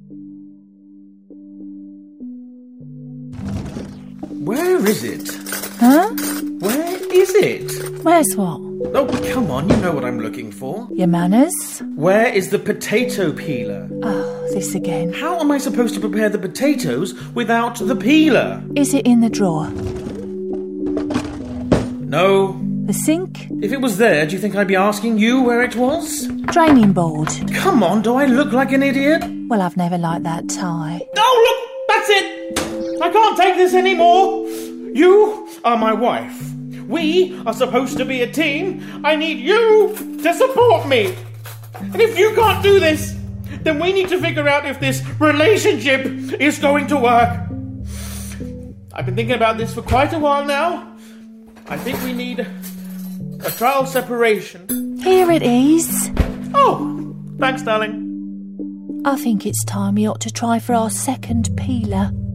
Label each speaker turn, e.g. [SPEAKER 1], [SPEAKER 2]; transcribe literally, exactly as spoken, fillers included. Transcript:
[SPEAKER 1] Where is it?
[SPEAKER 2] Huh?
[SPEAKER 1] Where is it?
[SPEAKER 2] Where's what?
[SPEAKER 1] Oh, come on, you know what I'm looking for.
[SPEAKER 2] Your manners?
[SPEAKER 1] Where is the potato peeler?
[SPEAKER 2] Oh, this again.
[SPEAKER 1] How am I supposed to prepare the potatoes without the peeler?
[SPEAKER 2] Is it in the drawer?
[SPEAKER 1] No.
[SPEAKER 2] The sink?
[SPEAKER 1] If it was there, do you think I'd be asking you where it was?
[SPEAKER 2] Draining board?
[SPEAKER 1] Come on, do I look like an idiot?
[SPEAKER 2] Well, I've never liked that tie.
[SPEAKER 1] Oh, look! That's it! I can't take this anymore! You are my wife. We are supposed to be a team. I need you to support me. And if you can't do this, then we need to figure out if this relationship is going to work. I've been thinking about this for quite a while now. I think we need a trial separation.
[SPEAKER 2] Here it is.
[SPEAKER 1] Oh, thanks, darling.
[SPEAKER 2] I think it's time we ought to try for our second peeler.